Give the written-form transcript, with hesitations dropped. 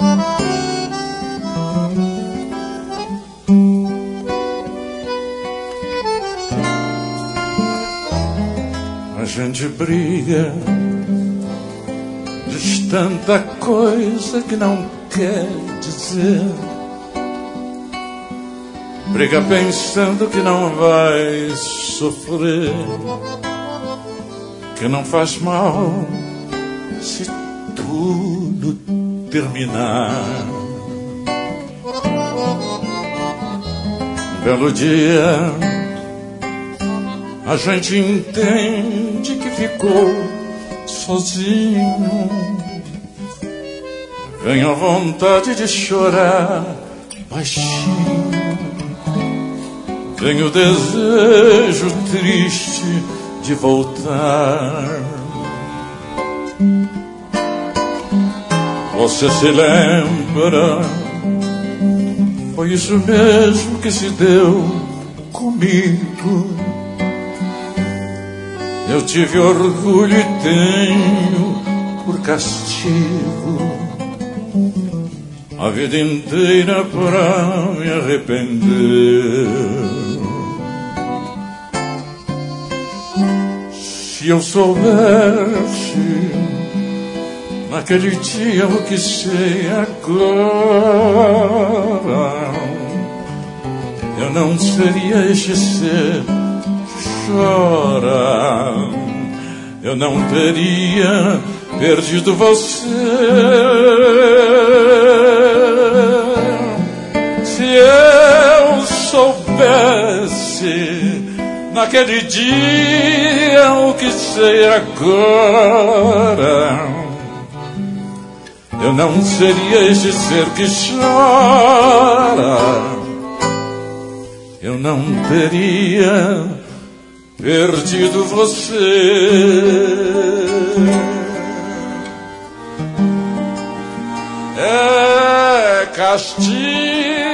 A gente briga, diz tanta coisa que não quer dizer. Briga pensando que não vai sofrer, que não faz mal se tudo terminar. Um belo dia a gente entende que ficou sozinho. Vem a vontade de chorar baixinho. Vem o desejo triste de voltar. Você se lembra? Foi isso mesmo que se deu comigo. Eu tive orgulho e tenho por castigo a vida inteira pra me arrepender. Se eu soubesse naquele dia o que sei agora, eu não seria este ser que chora. Eu não teria perdido você. Se eu soubesse naquele dia o que sei agora, eu não seria este ser que chora. Eu não teria perdido você. É castigo